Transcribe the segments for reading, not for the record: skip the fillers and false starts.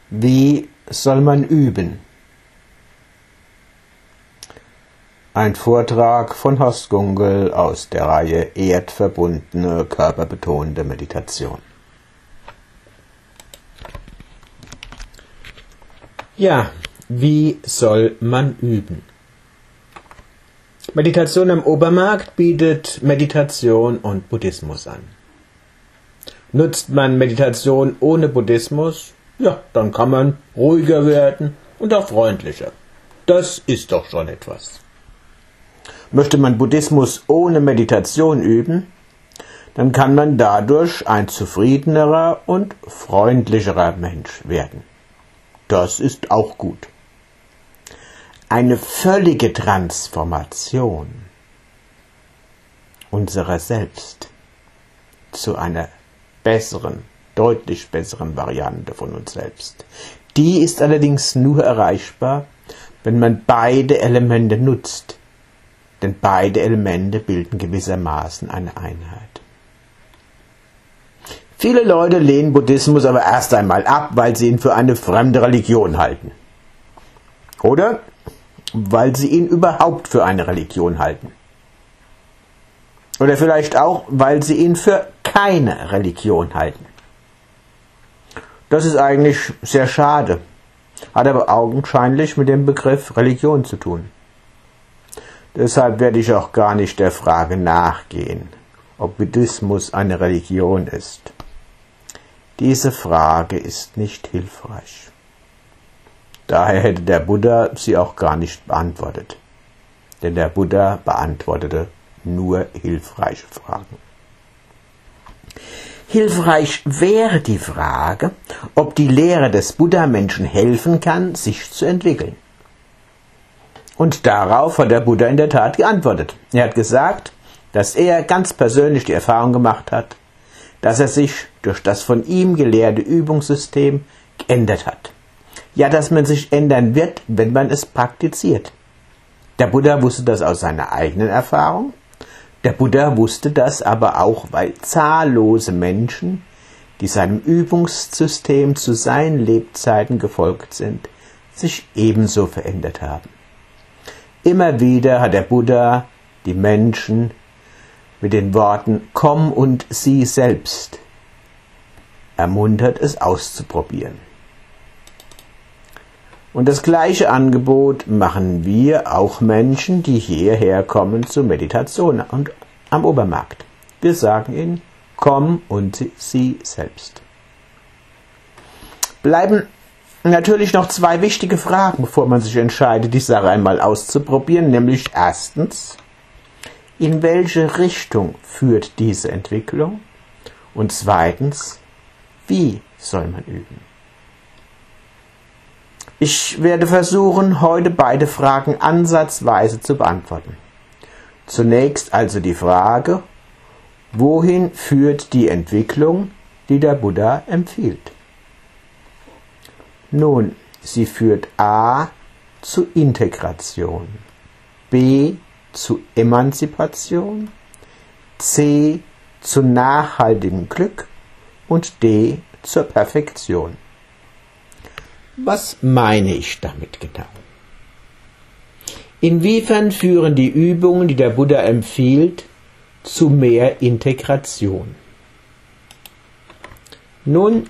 Wie soll man üben? Ein Vortrag von Horst Gunkel aus der Reihe Erdverbundene, körperbetonte Meditation. Ja, wie soll man üben? Meditation am Obermarkt bietet Meditation und Buddhismus an. Nutzt man Meditation ohne Buddhismus, ja, dann kann man ruhiger werden und auch freundlicher. Das ist doch schon etwas. Möchte man Buddhismus ohne Meditation üben, dann kann man dadurch ein zufriedenerer und freundlicherer Mensch werden. Das ist auch gut. Eine völlige Transformation unserer selbst zu einer besseren, deutlich besseren Variante von uns selbst. Die ist allerdings nur erreichbar, wenn man beide Elemente nutzt. Denn beide Elemente bilden gewissermaßen eine Einheit. Viele Leute lehnen Buddhismus aber erst einmal ab, weil sie ihn für eine fremde Religion halten. Oder weil sie ihn überhaupt für eine Religion halten. Oder vielleicht auch, weil sie ihn für keine Religion halten. Das ist eigentlich sehr schade, hat aber augenscheinlich mit dem Begriff Religion zu tun. Deshalb werde ich auch gar nicht der Frage nachgehen, ob Buddhismus eine Religion ist. Diese Frage ist nicht hilfreich. Daher hätte der Buddha sie auch gar nicht beantwortet. Denn der Buddha beantwortete nur hilfreiche Fragen. Hilfreich wäre die Frage, ob die Lehre des Buddha Menschen helfen kann, sich zu entwickeln. Und darauf hat der Buddha in der Tat geantwortet. Er hat gesagt, dass er ganz persönlich die Erfahrung gemacht hat, dass er sich durch das von ihm gelehrte Übungssystem geändert hat. Ja, dass man sich ändern wird, wenn man es praktiziert. Der Buddha wusste das aus seiner eigenen Erfahrung. Der Buddha wusste das aber auch, weil zahllose Menschen, die seinem Übungssystem zu seinen Lebzeiten gefolgt sind, sich ebenso verändert haben. Immer wieder hat der Buddha die Menschen mit den Worten „Komm und sieh selbst" ermuntert, es auszuprobieren. Und das gleiche Angebot machen wir auch Menschen, die hierher kommen zur Meditation und am Obermarkt. Wir sagen ihnen, komm und sieh selbst. Bleiben natürlich noch zwei wichtige Fragen, bevor man sich entscheidet, die Sache einmal auszuprobieren, nämlich erstens, in welche Richtung führt diese Entwicklung? Und zweitens, wie soll man üben? Ich werde versuchen, heute beide Fragen ansatzweise zu beantworten. Zunächst also die Frage, wohin führt die Entwicklung, die der Buddha empfiehlt? Nun, sie führt a. zu Integration, b. zu Emanzipation, c. zu nachhaltigem Glück und d. zur Perfektion. Was meine ich damit genau? Inwiefern führen die Übungen, die der Buddha empfiehlt, zu mehr Integration? Nun,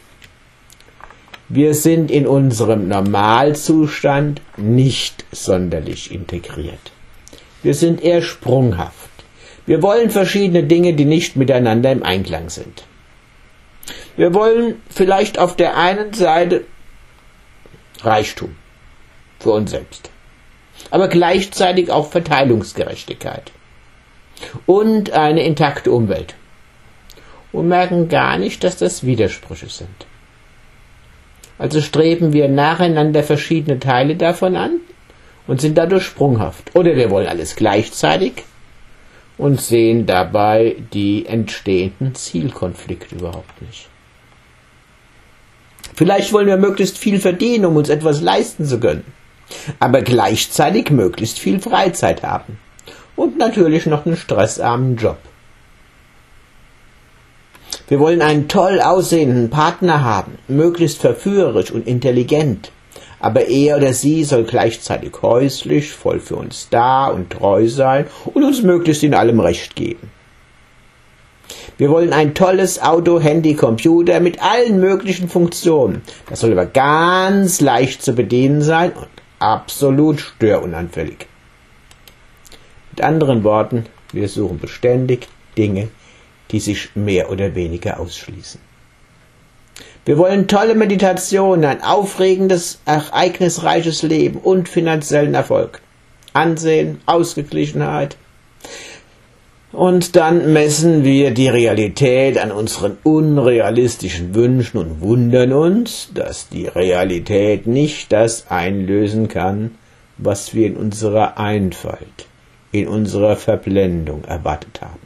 wir sind in unserem Normalzustand nicht sonderlich integriert. Wir sind eher sprunghaft. Wir wollen verschiedene Dinge, die nicht miteinander im Einklang sind. Wir wollen vielleicht auf der einen Seite Reichtum für uns selbst, aber gleichzeitig auch Verteilungsgerechtigkeit und eine intakte Umwelt und merken gar nicht, dass das Widersprüche sind. Also streben wir nacheinander verschiedene Teile davon an und sind dadurch sprunghaft. Oder wir wollen alles gleichzeitig und sehen dabei die entstehenden Zielkonflikte überhaupt nicht. Vielleicht wollen wir möglichst viel verdienen, um uns etwas leisten zu können, aber gleichzeitig möglichst viel Freizeit haben und natürlich noch einen stressarmen Job. Wir wollen einen toll aussehenden Partner haben, möglichst verführerisch und intelligent. Aber er oder sie soll gleichzeitig häuslich, voll für uns da und treu sein und uns möglichst in allem Recht geben. Wir wollen ein tolles Auto, Handy, Computer mit allen möglichen Funktionen. Das soll aber ganz leicht zu bedienen sein und absolut störunanfällig. Mit anderen Worten, wir suchen beständig Dinge, die sich mehr oder weniger ausschließen. Wir wollen tolle Meditationen, ein aufregendes, ereignisreiches Leben und finanziellen Erfolg. Ansehen, Ausgeglichenheit. Und dann messen wir die Realität an unseren unrealistischen Wünschen und wundern uns, dass die Realität nicht das einlösen kann, was wir in unserer Einfalt, in unserer Verblendung erwartet haben.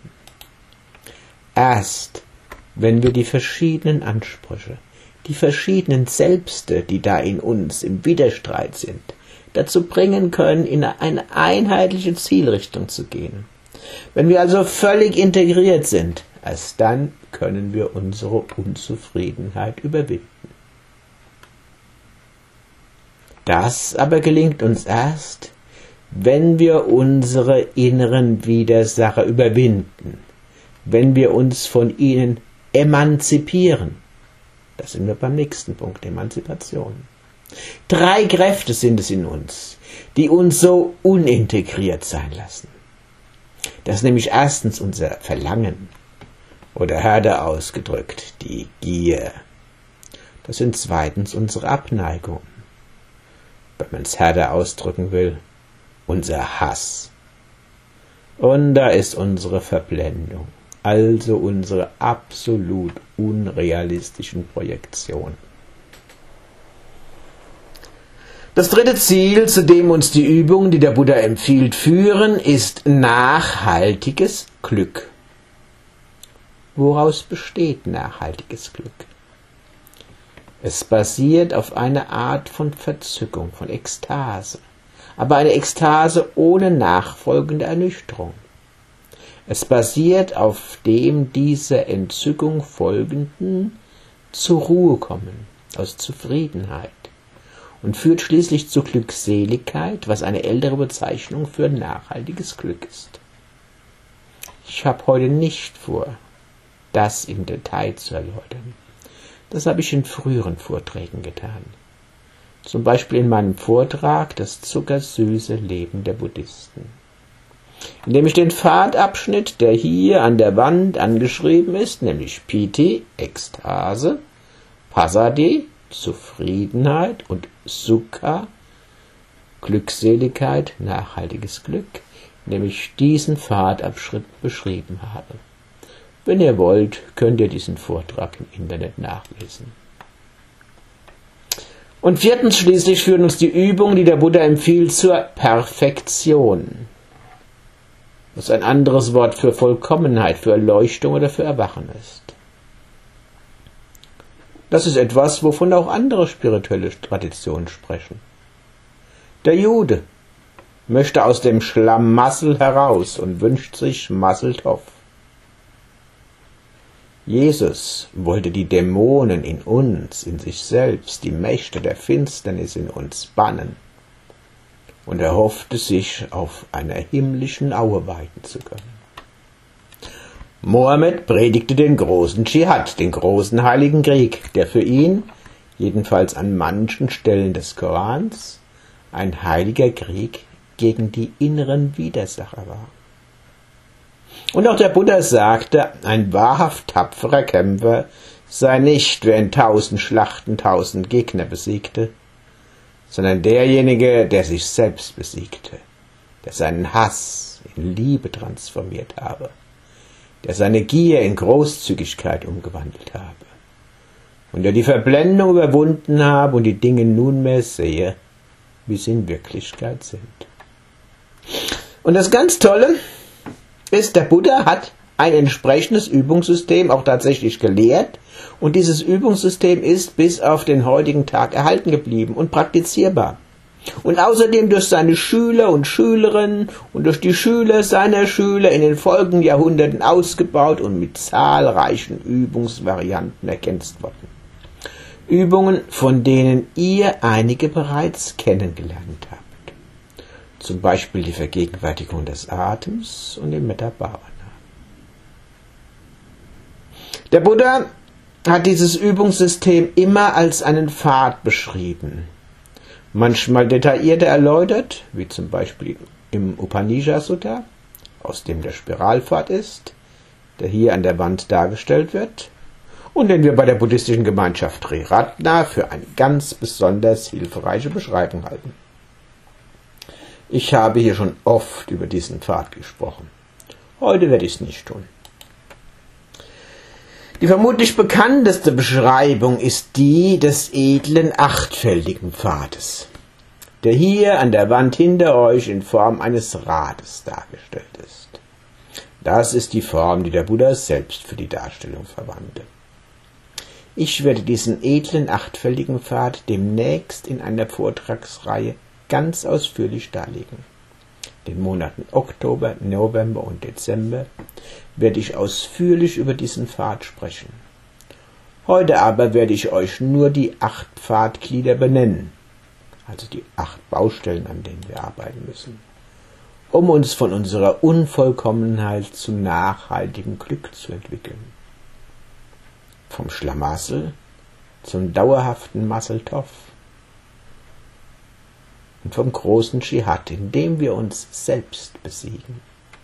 Erst wenn wir die verschiedenen Ansprüche, die verschiedenen Selbste, die da in uns im Widerstreit sind, dazu bringen können, in eine einheitliche Zielrichtung zu gehen. Wenn wir also völlig integriert sind, erst dann können wir unsere Unzufriedenheit überwinden. Das aber gelingt uns erst, wenn wir unsere inneren Widersacher überwinden, wenn wir uns von ihnen emanzipieren. Da sind wir beim nächsten Punkt, Emanzipation. 3 Kräfte sind es in uns, die uns so unintegriert sein lassen. Das ist nämlich erstens unser Verlangen oder härter ausgedrückt die Gier. Das sind zweitens unsere Abneigung, wenn man es härter ausdrücken will, unser Hass. Und da ist unsere Verblendung, also unsere absolut unrealistischen Projektionen. Das dritte Ziel, zu dem uns die Übungen, die der Buddha empfiehlt, führen, ist nachhaltiges Glück. Woraus besteht nachhaltiges Glück? Es basiert auf einer Art von Verzückung, von Ekstase, aber eine Ekstase ohne nachfolgende Ernüchterung. Es basiert auf dem dieser Entzückung folgenden zur Ruhe kommen, aus Zufriedenheit, und führt schließlich zur Glückseligkeit, was eine ältere Bezeichnung für nachhaltiges Glück ist. Ich habe heute nicht vor, das im Detail zu erläutern. Das habe ich in früheren Vorträgen getan. Zum Beispiel in meinem Vortrag Das zuckersüße Leben der Buddhisten, in dem ich den Pfadabschnitt, der hier an der Wand angeschrieben ist, nämlich Piti, Ekstase, Passaddhi, Zufriedenheit und Sukha, Glückseligkeit, nachhaltiges Glück, nämlich diesen Pfadabschnitt beschrieben habe. Wenn ihr wollt, könnt ihr diesen Vortrag im Internet nachlesen. Und viertens schließlich führen uns die Übungen, die der Buddha empfiehlt, zur Perfektion. Was ein anderes Wort für Vollkommenheit, für Erleuchtung oder für Erwachen ist. Das ist etwas, wovon auch andere spirituelle Traditionen sprechen. Der Jude möchte aus dem Schlamassel heraus und wünscht sich Masel Tov. Jesus wollte die Dämonen in uns, in sich selbst, die Mächte der Finsternis in uns bannen und erhoffte sich, auf einer himmlischen Aue weiden zu können. Mohammed predigte den großen Dschihad, den großen heiligen Krieg, der für ihn, jedenfalls an manchen Stellen des Korans, ein heiliger Krieg gegen die inneren Widersacher war. Und auch der Buddha sagte, ein wahrhaft tapferer Kämpfer sei nicht, wer in 1000 Schlachten 1000 Gegner besiegte, sondern derjenige, der sich selbst besiegte, der seinen Hass in Liebe transformiert habe, der seine Gier in Großzügigkeit umgewandelt habe und der die Verblendung überwunden habe und die Dinge nunmehr sehe, wie sie in Wirklichkeit sind. Und das ganz Tolle ist, der Buddha hat ein entsprechendes Übungssystem auch tatsächlich gelehrt und dieses Übungssystem ist bis auf den heutigen Tag erhalten geblieben und praktizierbar. und außerdem durch seine Schüler und Schülerinnen und durch die Schüler seiner Schüler in den folgenden Jahrhunderten ausgebaut und mit zahlreichen Übungsvarianten ergänzt worden. Übungen, von denen ihr einige bereits kennengelernt habt. Zum Beispiel die Vergegenwärtigung des Atems und dem Metabhavana. Der Buddha hat dieses Übungssystem immer als einen Pfad beschrieben. Manchmal detaillierter erläutert, wie zum Beispiel im Upanishad-Sutta, aus dem der Spiralpfad ist, der hier an der Wand dargestellt wird und den wir bei der buddhistischen Gemeinschaft Triratna für eine ganz besonders hilfreiche Beschreibung halten. Ich habe hier schon oft über diesen Pfad gesprochen. Heute werde ich es nicht tun. Die vermutlich bekannteste Beschreibung ist die des edlen achtfältigen Pfades, der hier an der Wand hinter euch in Form eines Rades dargestellt ist. Das ist die Form, die der Buddha selbst für die Darstellung verwandte. Ich werde diesen edlen achtfältigen Pfad demnächst in einer Vortragsreihe ganz ausführlich darlegen. In den Monaten Oktober, November und Dezember werde ich ausführlich über diesen Pfad sprechen. Heute aber werde ich euch nur die 8 Pfadglieder benennen, also die 8 Baustellen, an denen wir arbeiten müssen, um uns von unserer Unvollkommenheit zum nachhaltigen Glück zu entwickeln. Vom Schlamassel zum dauerhaften Massel Tov. Und vom großen Dschihad, in dem wir uns selbst besiegen.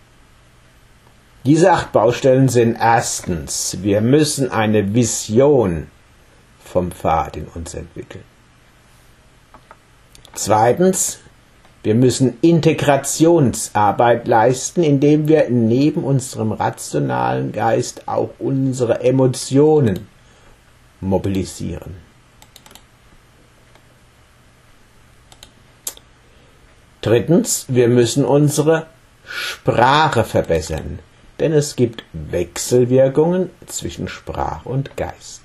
Diese 8 Baustellen sind erstens, wir müssen eine Vision vom Pfad in uns entwickeln. Zweitens, wir müssen Integrationsarbeit leisten, indem wir neben unserem rationalen Geist auch unsere Emotionen mobilisieren. Drittens, wir müssen unsere Sprache verbessern, denn es gibt Wechselwirkungen zwischen Sprache und Geist.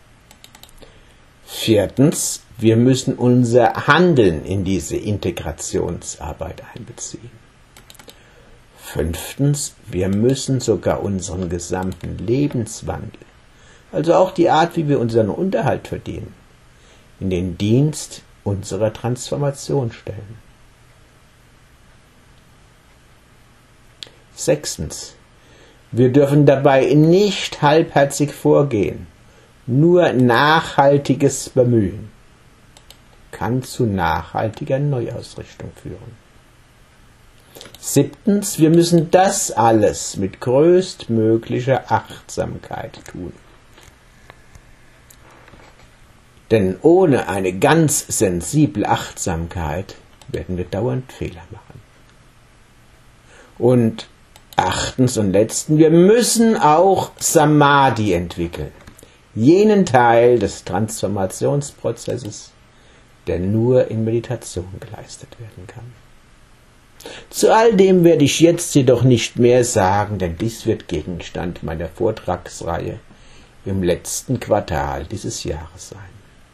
Viertens, wir müssen unser Handeln in diese Integrationsarbeit einbeziehen. Fünftens, wir müssen sogar unseren gesamten Lebenswandel, also auch die Art, wie wir unseren Unterhalt verdienen, in den Dienst unserer Transformation stellen. Sechstens, wir dürfen dabei nicht halbherzig vorgehen. Nur nachhaltiges Bemühen kann zu nachhaltiger Neuausrichtung führen. Siebtens, wir müssen das alles mit größtmöglicher Achtsamkeit tun. Denn ohne eine ganz sensible Achtsamkeit werden wir dauernd Fehler machen. Und achtens und letztens, wir müssen auch Samadhi entwickeln. Jenen Teil des Transformationsprozesses, der nur in Meditation geleistet werden kann. Zu all dem werde ich jetzt jedoch nicht mehr sagen, denn dies wird Gegenstand meiner Vortragsreihe im letzten Quartal dieses Jahres sein.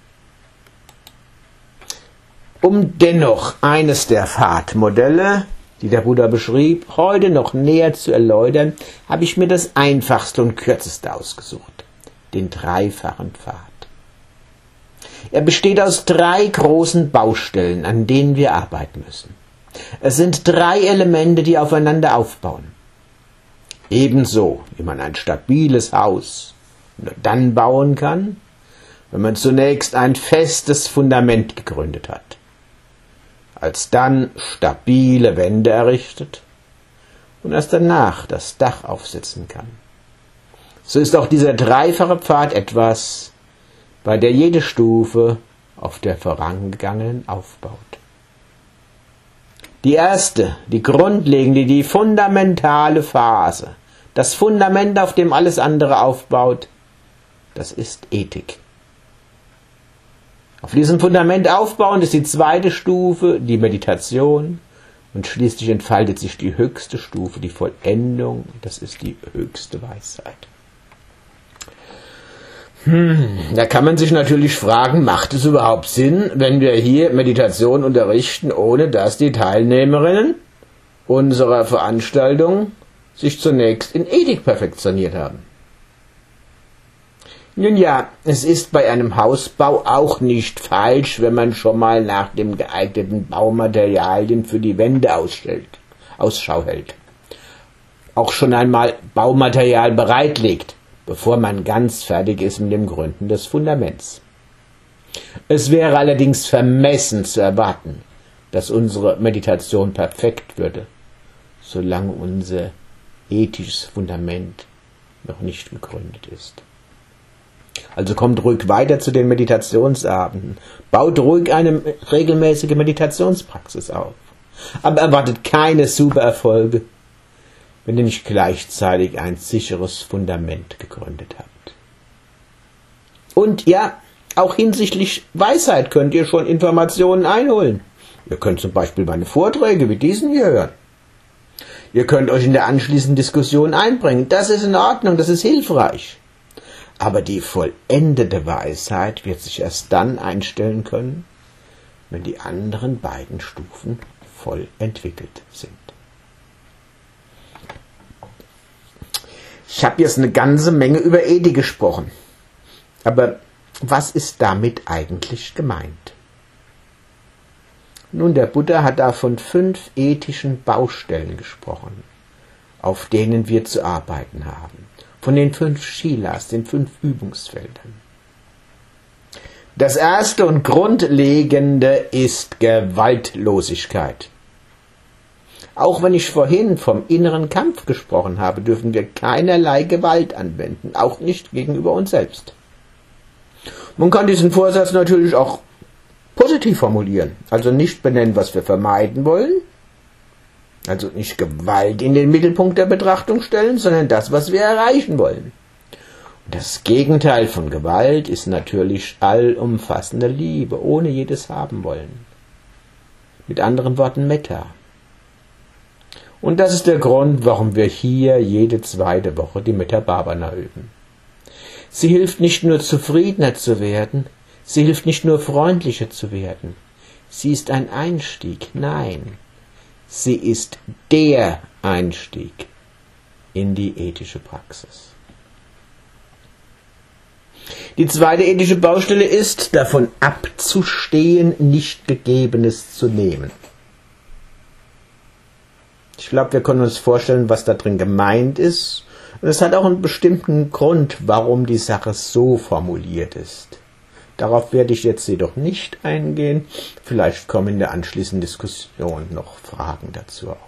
Um dennoch eines der Pfadmodelle, die der Buddha beschrieb, heute noch näher zu erläutern, habe ich mir das einfachste und kürzeste ausgesucht, den dreifachen Pfad. Er besteht aus 3 großen Baustellen, an denen wir arbeiten müssen. Es sind 3 Elemente, die aufeinander aufbauen. Ebenso, wie man ein stabiles Haus nur dann bauen kann, wenn man zunächst ein festes Fundament gegründet hat, als dann stabile Wände errichtet und erst danach das Dach aufsetzen kann. So ist auch dieser dreifache Pfad etwas, bei der jede Stufe auf der vorangegangenen aufbaut. Die erste, die grundlegende, die fundamentale Phase, das Fundament, auf dem alles andere aufbaut, das ist Ethik. Auf diesem Fundament aufbauend ist die zweite Stufe, die Meditation, und schließlich entfaltet sich die höchste Stufe, die Vollendung, das ist die höchste Weisheit. Da kann man sich natürlich fragen, macht es überhaupt Sinn, wenn wir hier Meditation unterrichten, ohne dass die Teilnehmerinnen unserer Veranstaltung sich zunächst in Ethik perfektioniert haben? Nun ja, es ist bei einem Hausbau auch nicht falsch, wenn man schon mal nach dem geeigneten Baumaterialien für die Wände Ausschau hält. Auch schon einmal Baumaterial bereitlegt, bevor man ganz fertig ist mit dem Gründen des Fundaments. Es wäre allerdings vermessen zu erwarten, dass unsere Meditation perfekt würde, solange unser ethisches Fundament noch nicht gegründet ist. Also kommt ruhig weiter zu den Meditationsabenden, baut ruhig eine regelmäßige Meditationspraxis auf, aber erwartet keine Supererfolge, wenn ihr nicht gleichzeitig ein sicheres Fundament gegründet habt. Und ja, auch hinsichtlich Weisheit könnt ihr schon Informationen einholen. Ihr könnt zum Beispiel meine Vorträge wie diesen hier hören. Ihr könnt euch in der anschließenden Diskussion einbringen. Das ist in Ordnung, das ist hilfreich. Aber die vollendete Weisheit wird sich erst dann einstellen können, wenn die anderen beiden Stufen voll entwickelt sind. Ich habe jetzt eine ganze Menge über Ethik gesprochen. Aber was ist damit eigentlich gemeint? Nun, der Buddha hat da von 5 ethischen Baustellen gesprochen, auf denen wir zu arbeiten haben. Von den 5 Shilas, den 5 Übungsfeldern. Das erste und grundlegende ist Gewaltlosigkeit. Auch wenn ich vorhin vom inneren Kampf gesprochen habe, dürfen wir keinerlei Gewalt anwenden, auch nicht gegenüber uns selbst. Man kann diesen Vorsatz natürlich auch positiv formulieren, also nicht benennen, was wir vermeiden wollen, also nicht Gewalt in den Mittelpunkt der Betrachtung stellen, sondern das, was wir erreichen wollen. Und das Gegenteil von Gewalt ist natürlich allumfassende Liebe, ohne jedes haben wollen. Mit anderen Worten Metta. Und das ist der Grund, warum wir hier jede 2. Woche die Metta Bhavana üben. Sie hilft nicht nur zufriedener zu werden, sie hilft nicht nur freundlicher zu werden. Sie ist ein Einstieg, nein, sie ist der Einstieg in die ethische Praxis. Die zweite ethische Baustelle ist, davon abzustehen, nicht Gegebenes zu nehmen. Ich glaube, wir können uns vorstellen, was da drin gemeint ist. Und es hat auch einen bestimmten Grund, warum die Sache so formuliert ist. Darauf werde ich jetzt jedoch nicht eingehen. Vielleicht kommen in der anschließenden Diskussion noch Fragen dazu auf.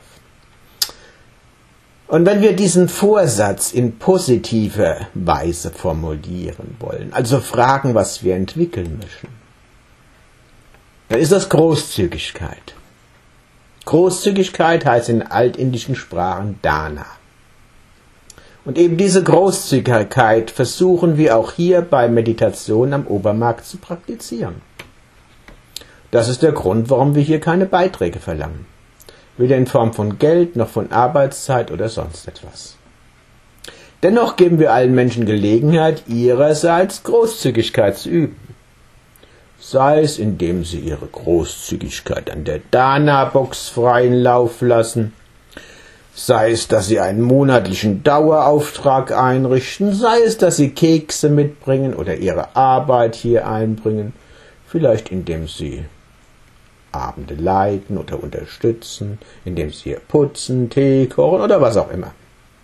Und wenn wir diesen Vorsatz in positiver Weise formulieren wollen, also fragen, was wir entwickeln möchten, dann ist das Großzügigkeit. Großzügigkeit heißt in altindischen Sprachen Dana. Und eben diese Großzügigkeit versuchen wir auch hier bei Meditation am Obermarkt zu praktizieren. Das ist der Grund, warum wir hier keine Beiträge verlangen. Weder in Form von Geld, noch von Arbeitszeit oder sonst etwas. Dennoch geben wir allen Menschen Gelegenheit, ihrerseits Großzügigkeit zu üben. Sei es, indem sie ihre Großzügigkeit an der Dana-Box freien Lauf lassen, sei es, dass sie einen monatlichen Dauerauftrag einrichten, sei es, dass sie Kekse mitbringen oder ihre Arbeit hier einbringen, vielleicht indem sie Abende leiten oder unterstützen, indem sie hier putzen, Tee kochen oder was auch immer.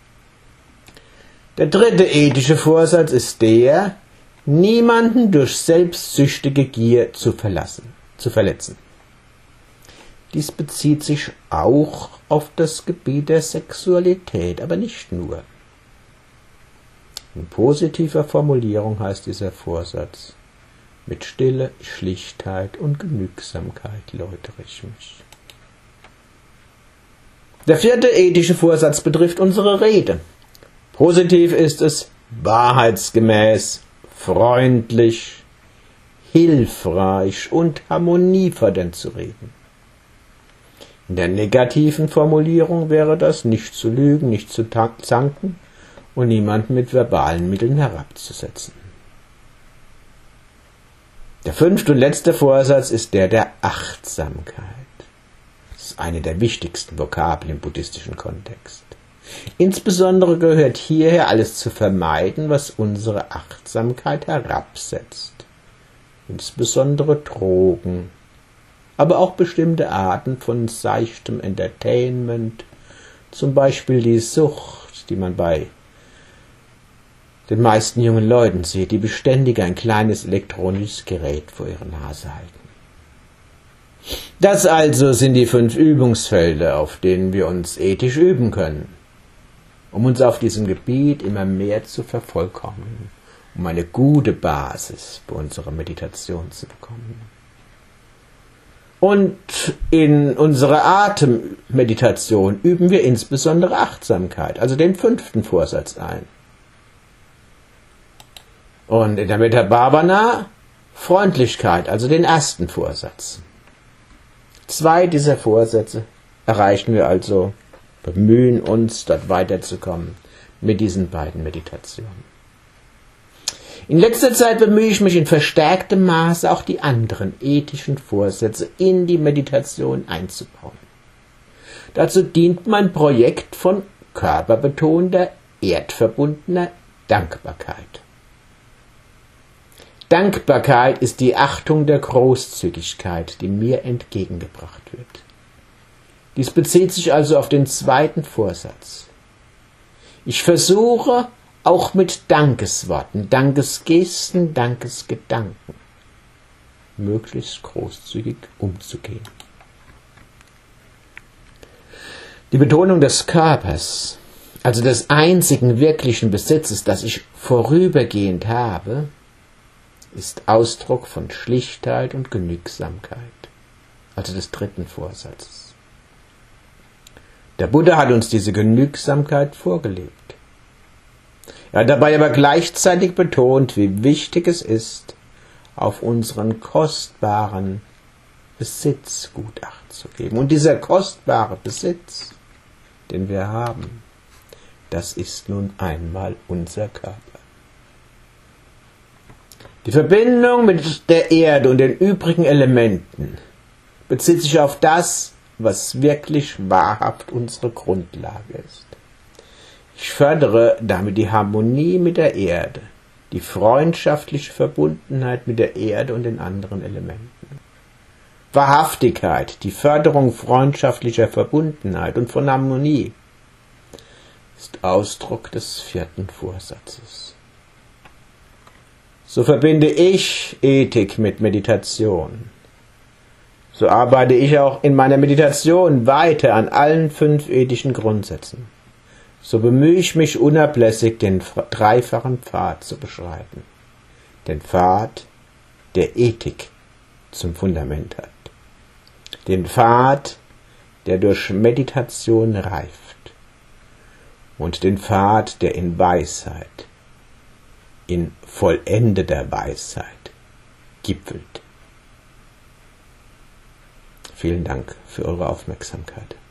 Der dritte ethische Vorsatz ist der, niemanden durch selbstsüchtige Gier zu verletzen. Dies bezieht sich auch auf das Gebiet der Sexualität, aber nicht nur. In positiver Formulierung heißt dieser Vorsatz: Mit Stille, Schlichtheit und Genügsamkeit läutere ich mich. Der vierte ethische Vorsatz betrifft unsere Rede. Positiv ist es, wahrheitsgemäß, freundlich, hilfreich und harmoniefördernd zu reden. In der negativen Formulierung wäre das, nicht zu lügen, nicht zu zanken und niemanden mit verbalen Mitteln herabzusetzen. Der 5. und letzte Vorsatz ist der der Achtsamkeit. Das ist eine der wichtigsten Vokabeln im buddhistischen Kontext. Insbesondere gehört hierher alles zu vermeiden, was unsere Achtsamkeit herabsetzt. Insbesondere Drogen, aber auch bestimmte Arten von seichtem Entertainment, zum Beispiel die Sucht, die man bei den meisten jungen Leuten sieht, die beständig ein kleines elektronisches Gerät vor ihrer Nase halten. Das also sind die 5 Übungsfelder, auf denen wir uns ethisch üben können, um uns auf diesem Gebiet immer mehr zu vervollkommnen, um eine gute Basis für unsere Meditation zu bekommen. Und in unserer Atemmeditation üben wir insbesondere Achtsamkeit, also den 5. Vorsatz ein. Und in der Metta-Bhavana Freundlichkeit, also den 1. Vorsatz. 2 dieser Vorsätze erreichen wir also, bemühen uns, dort weiterzukommen mit diesen beiden Meditationen. In letzter Zeit bemühe ich mich in verstärktem Maße, auch die anderen ethischen Vorsätze in die Meditation einzubauen. Dazu dient mein Projekt von körperbetonter, erdverbundener Dankbarkeit. Dankbarkeit ist die Achtung der Großzügigkeit, die mir entgegengebracht wird. Dies bezieht sich also auf den 2. Vorsatz. Ich versuche, auch mit Dankesworten, Dankesgesten, Dankesgedanken möglichst großzügig umzugehen. Die Betonung des Körpers, also des einzigen wirklichen Besitzes, das ich vorübergehend habe, ist Ausdruck von Schlichtheit und Genügsamkeit, also des 3. Vorsatzes. Der Buddha hat uns diese Genügsamkeit vorgelebt. Er hat dabei aber gleichzeitig betont, wie wichtig es ist, auf unseren kostbaren Besitz gut Acht zu geben. Und dieser kostbare Besitz, den wir haben, das ist nun einmal unser Körper. Die Verbindung mit der Erde und den übrigen Elementen bezieht sich auf das, was wirklich wahrhaft unsere Grundlage ist. Ich fördere damit die Harmonie mit der Erde, die freundschaftliche Verbundenheit mit der Erde und den anderen Elementen. Wahrhaftigkeit, die Förderung freundschaftlicher Verbundenheit und von Harmonie, ist Ausdruck des 4. Vorsatzes. So verbinde ich Ethik mit Meditation. So arbeite ich auch in meiner Meditation weiter an allen 5 ethischen Grundsätzen. So bemühe ich mich unablässig, den 3-fachen Pfad zu beschreiten. Den Pfad, der Ethik zum Fundament hat. Den Pfad, der durch Meditation reift. Und den Pfad, der in Weisheit, in vollendeter Weisheit gipfelt. Vielen Dank für eure Aufmerksamkeit.